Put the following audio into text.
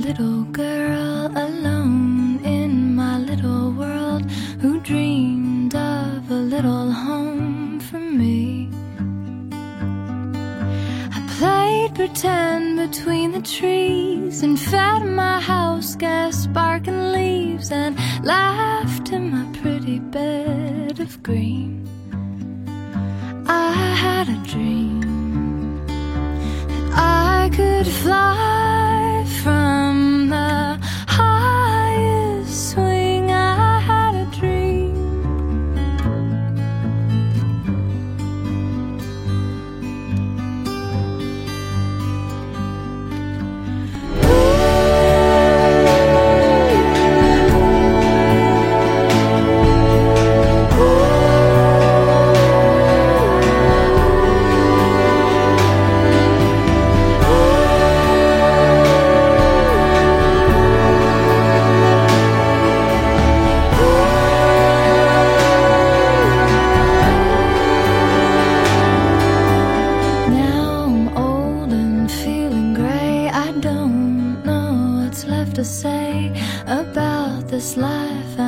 little girl alone in my little world who dreamed of a little home for me. I played pretend between the trees and fed my house gas barking leaves and laughed in my pretty bed of green. I had a dream that I could fly from the highest swing. I had a dream. To say about this life